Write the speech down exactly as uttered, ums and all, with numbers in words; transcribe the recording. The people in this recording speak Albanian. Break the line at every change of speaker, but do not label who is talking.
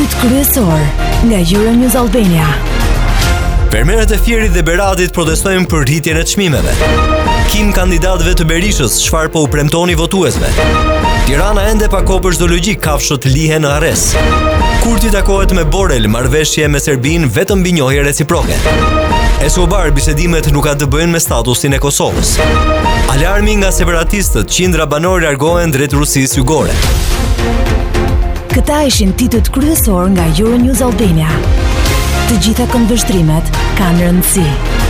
Titut kryesor nga Euronews Albania.
Fermerët e Fierit dhe Beratit protestojnë për rritjen e çmimeve. Kim kandidatëve të Berishës, çfarë po u premtoni votuesve? Tirana ende pa kopër zoologjik, kafshët lihen në arrest. Kurti takohet me Borrell, marrëveshje me Serbinë vetëm mbi njohje reciproke. Escobar, bisedimet nuk kanë të bëjnë me statusin e Kosovës. Alarmi nga separatistët, qindra banor largohen drejt Rusisë jugore.
Këta ishin titut kryesor nga Euronews Albania. Të gjitha këndvështrimet kanë rëndësi.